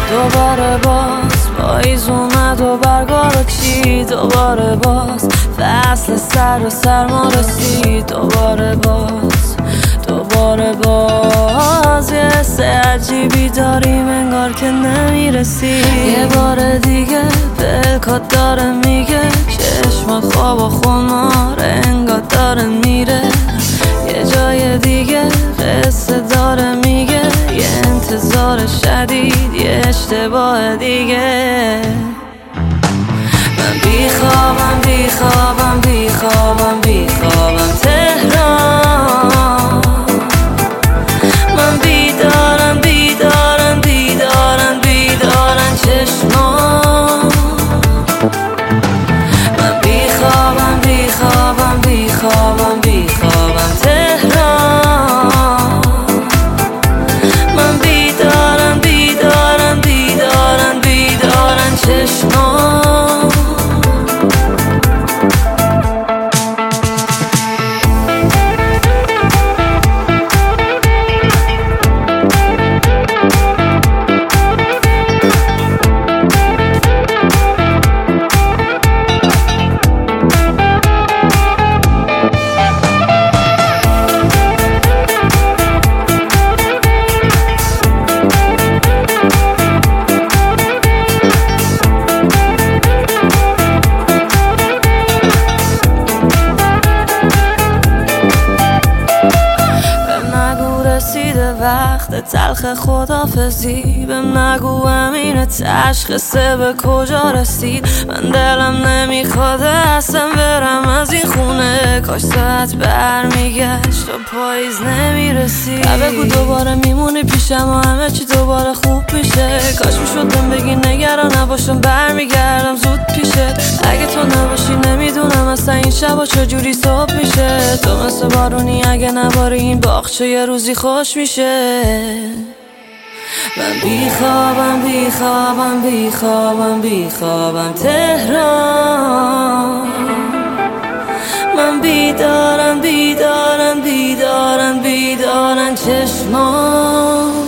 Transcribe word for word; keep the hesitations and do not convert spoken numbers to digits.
دوباره باز پاییز اومد و برگا رو چید، دوباره باز فصل سر و سرما رسید، دوباره باز دوباره باز یه حس عجیبی داریم انگار که نمیرسی. یه بار دیگه دلکات داره میگه چشم خواب و خمار انگار داره میره، یه جای دیگه قصه داره میگه یه انتظار شدید یه اشتباه دیگه. من بیخوابم بیخوابم بیخوابم بیخوابم تهران، من بیدارم بیدارم بیدارم بیدارم چشمان. من بیخوابم بیخوابم بیخوابم بیخوابم تهران، من بیدارم بیدارم بیدارم بیدارم چشمان. وقت تلخ خدافزی بهم نگو امین تشخیصه به کجا رسید. من دلم نمیخواد اصلا برم از این خونه، کاش ساعت برمیگشت و پاییز نمیرسید. بگو دوباره میمونی پیشم و همه چی دوباره خوب میشه، کاش میشد بهم بگی نگران نباشم برمیگردم زود پیشت. اگه تو نباشی نمیدونم اصلا این شبا چجوری صبح میشه، تو مثل بارونی اگه نباری این باغچه یه روزی خوش میشه. من بیخوابم بیخوابم بیخوابم بیخوابم تهران، من بیدارم بیدارم بیدارم بیدارم چشمان.